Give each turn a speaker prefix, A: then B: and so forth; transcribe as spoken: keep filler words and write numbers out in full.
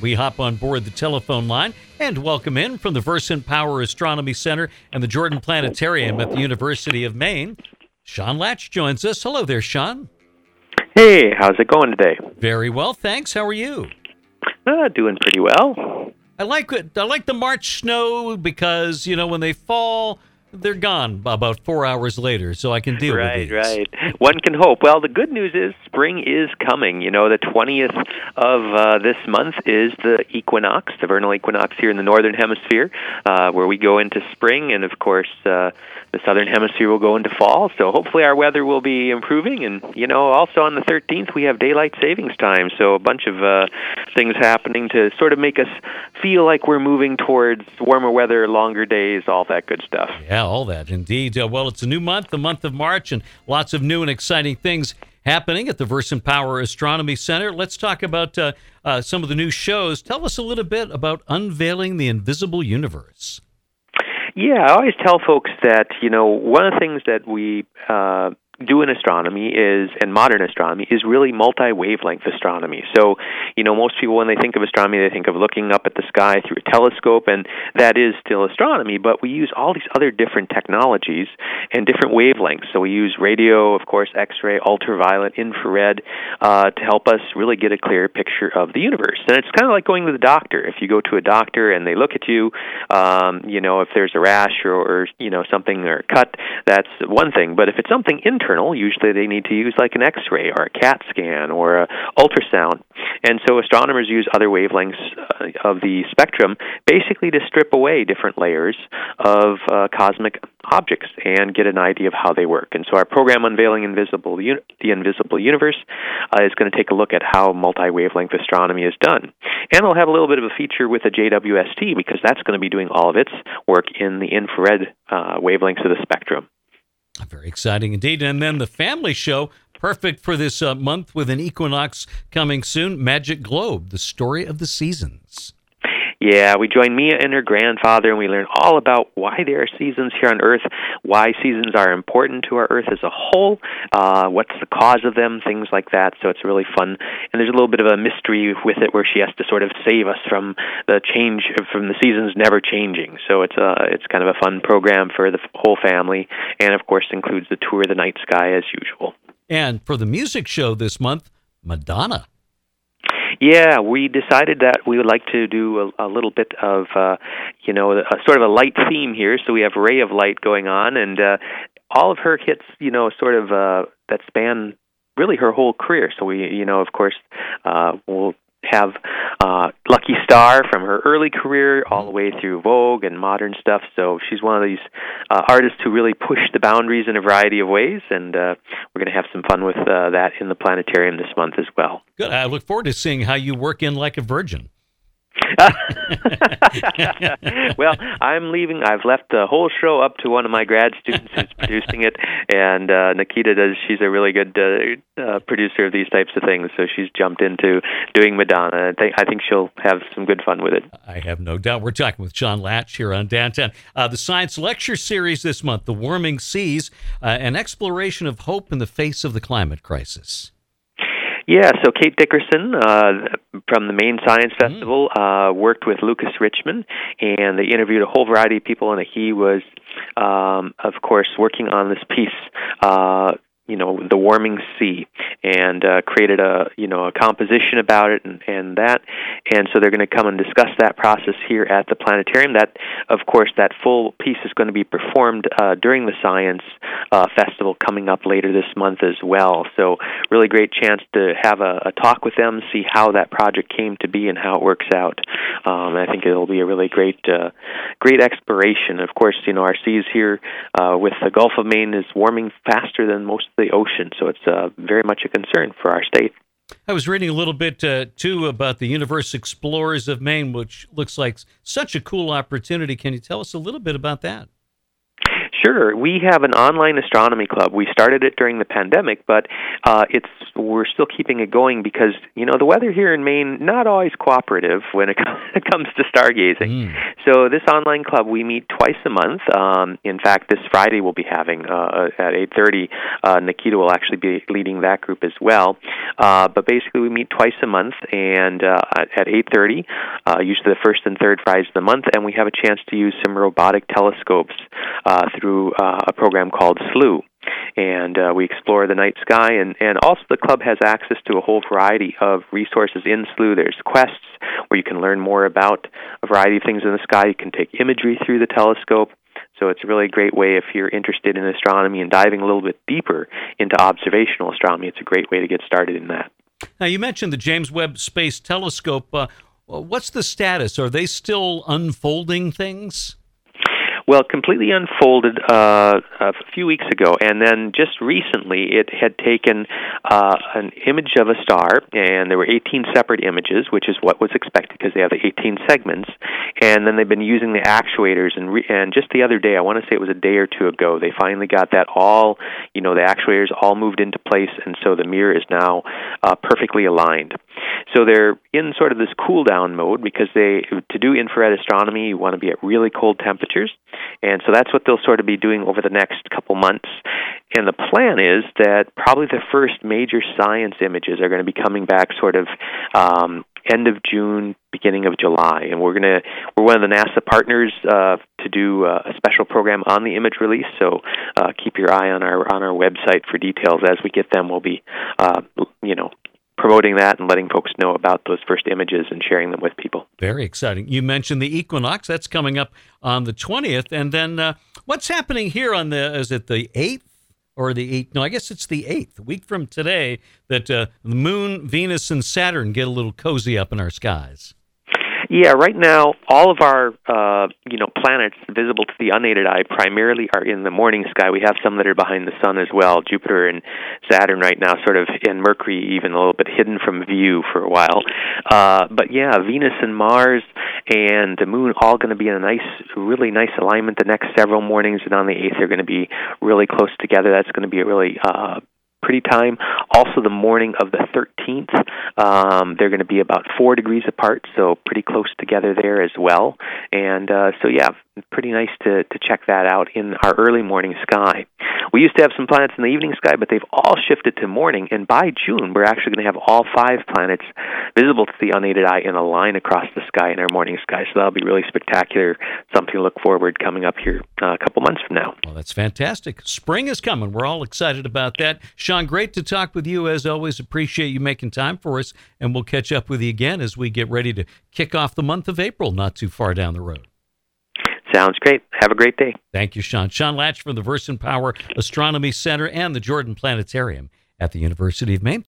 A: We hop on board the telephone line and welcome in from the Versant Power Astronomy Center and the Jordan Planetarium at the University of Maine. Sean Latch joins us. Hello there, Sean.
B: Hey, how's it going today?
A: Very well, thanks. How are you?
B: Uh, doing pretty well.
A: I like it. I like the March snow because, you know, when they fall, they're gone about four hours later, so I can deal
B: right,
A: with these.
B: Right, right. One can hope. Well, the good news is spring is coming. You know, the twentieth of uh, this month is the equinox, the vernal equinox here in the northern hemisphere, uh, where we go into spring, and of course, uh, the southern hemisphere will go into fall. So hopefully our weather will be improving. And, you know, also on the thirteenth, we have daylight savings time, so a bunch of uh, things happening to sort of make us feel like we're moving towards warmer weather, longer days, all that good stuff.
A: Yeah, all that, indeed. Uh, well, it's a new month, the month of March, and lots of new and exciting things happening at the Versant Power Astronomy Center. Let's talk about uh, uh, some of the new shows. Tell us a little bit about Unveiling the Invisible Universe.
B: Yeah, I always tell folks that, you know, one of the things that we uh, do in astronomy is, and modern astronomy, is really multi-wavelength astronomy. So, you know, most people, when they think of astronomy, they think of looking up at the sky through a telescope, and that is still astronomy, but we use all these other different technologies and different wavelengths. So we use radio, of course, X-ray, ultraviolet, infrared, uh, to help us really get a clear picture of the universe. And it's kind of like going to the doctor. If you go to a doctor and they look at you, um, you know, if there's a rash or, or, you know, something, or a cut, that's one thing. But if it's something internal, usually they need to use like an X-ray or a CAT scan or a ultrasound. And so astronomers use other wavelengths uh, of the spectrum basically to strip away different layers of uh, cosmic objects and get an idea of how they work. And so our program, Unveiling Invisible, the Invisible Universe, uh, is going to take a look at how multi-wavelength astronomy is done. And we'll have a little bit of a feature with the J W S T, because that's going to be doing all of its work in the infrared uh, wavelengths of the spectrum.
A: Very exciting indeed. And then the family show, perfect for this uh, month with an equinox coming soon, Magic Globe, the story of the seasons.
B: Yeah, we join Mia and her grandfather, and we learn all about why there are seasons here on Earth, why seasons are important to our Earth as a whole, uh, what's the cause of them, things like that. So it's really fun. And there's a little bit of a mystery with it where she has to sort of save us from the change, from the seasons never changing. So it's a, it's kind of a fun program for the whole family, and of course includes the tour of the night sky as usual.
A: And for the music show this month, Madonna.
B: Yeah, we decided that we would like to do a, a little bit of, uh, you know, a, sort of a light theme here. So we have Ray of Light going on, and uh, all of her hits, you know, sort of uh, that span really her whole career. So we, you know, of course, uh, we'll have uh, Lucky Star from her early career all the way through Vogue and modern stuff. So she's one of these uh, artists who really push the boundaries in a variety of ways, and uh, we're going to have some fun with uh, that in the planetarium this month as well.
A: Good. I look forward to seeing how you work in like a virgin.
B: Well, I'm leaving. I've left the whole show up to one of my grad students who's producing it, and uh, Nikita does. She's a really good uh, uh, producer of these types of things, so she's jumped into doing Madonna. I think, I think she'll have some good fun with it.
A: I have no doubt. We're talking with Sean Latch here on Downtown. Uh, the Science Lecture Series this month, The Warming Seas, uh, an exploration of hope in the face of the climate crisis.
B: Yeah, so Kate Dickerson uh, from the Maine Science Festival uh, worked with Lucas Richmond, and they interviewed a whole variety of people, and he was, um, of course, working on this piece, uh, you know, The Warming Sea, and uh, created a, you know, a composition about it and, and that. And so they're going to come and discuss that process here at the planetarium. That, of course, that full piece is going to be performed uh, during the Science uh, Festival coming up later this month as well. So really great chance to have a, a talk with them, see how that project came to be and how it works out. Um, I think it'll be a really great, uh, great exploration. Of course, you know, our seas here uh, with the Gulf of Maine is warming faster than most of the ocean, so it's uh, very much a concern for our state.
A: I was reading a little bit, uh, too, about the Universe Explorers of Maine, which looks like such a cool opportunity. Can you tell us a little bit about that?
B: Sure. We have an online astronomy club. We started it during the pandemic, but uh, it's we're still keeping it going because, you know, the weather here in Maine, not always cooperative when it comes to stargazing. Mm. So this online club, we meet twice a month. Um, in fact, this Friday we'll be having uh, at eight thirty. Uh, Nikita will actually be leading that group as well. Uh, but basically, we meet twice a month, and uh, at eight thirty, uh, usually the first and third Fridays of the month, and we have a chance to use some robotic telescopes uh, through uh, a program called S L U. And uh, we explore the night sky, and, and also the club has access to a whole variety of resources in S L U. There's quests where you can learn more about a variety of things in the sky. You can take imagery through the telescope. So it's a really great way if you're interested in astronomy and diving a little bit deeper into observational astronomy. It's a great way to get started in that.
A: Now, you mentioned the James Webb Space Telescope. Uh, what's the status? Are they still unfolding things?
B: Well, completely unfolded uh, a few weeks ago, and then just recently it had taken uh, an image of a star, and there were eighteen separate images, which is what was expected because they have the eighteen segments, and then they've been using the actuators, and, re- and just the other day, I want to say it was a day or two ago, they finally got that all, you know, the actuators all moved into place, and so the mirror is now uh, perfectly aligned. So they're in sort of this cool-down mode because they to do infrared astronomy, you want to be at really cold temperatures. And so that's what they'll sort of be doing over the next couple months. And the plan is that probably the first major science images are going to be coming back sort of um, end of June, beginning of July. And we're going to we're one of the NASA partners uh, to do uh, a special program on the image release. So uh, keep your eye on our on our website for details. As we get them, we'll be uh, you know. promoting that and letting folks know about those first images and sharing them with people.
A: Very exciting. You mentioned the equinox. That's coming up on the twentieth. And then uh, what's happening here on the, is it the eighth or the eighth? No, I guess it's the eighth, a week from today, that uh, the moon, Venus, and Saturn get a little cozy up in our skies.
B: Yeah, right now, all of our uh, you know planets visible to the unaided eye primarily are in the morning sky. We have some that are behind the sun as well. Jupiter and Saturn right now, sort of, and Mercury even a little bit hidden from view for a while. Uh, but yeah, Venus and Mars and the moon all going to be in a nice, really nice alignment the next several mornings, and on the eighth they're going to be really close together. That's going to be a really uh, pretty time. Also, the morning of the thirteenth, um, they're going to be about four degrees apart, so pretty close together there as well. And uh, so, yeah, pretty nice to, to check that out in our early morning sky. We used to have some planets in the evening sky, but they've all shifted to morning, and by June, we're actually going to have all five planets visible to the unaided eye in a line across the sky in our morning sky. So that'll be really spectacular, something to look forward coming up here uh, a couple months from now.
A: Well, that's fantastic. Spring is coming. We're all excited about that. Sean, great to talk with you as always. Appreciate you making time for us, and we'll catch up with you again as we get ready to kick off the month of April, not too far down the road.
B: Sounds great. Have a great day.
A: Thank you, Sean. Sean Latch from the Versant Power Astronomy Center and the Jordan Planetarium at the University of Maine.